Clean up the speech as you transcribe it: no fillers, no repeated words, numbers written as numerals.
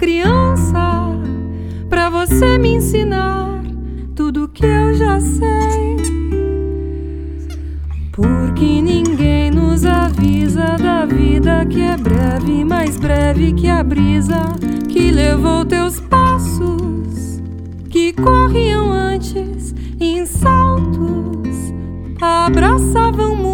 criança, pra você me ensinar tudo que eu já sei. Porque ninguém nos avisa da vida que é breve, mais breve que a brisa que levou teus passos, que corriam antes em saltos, abraçavam muito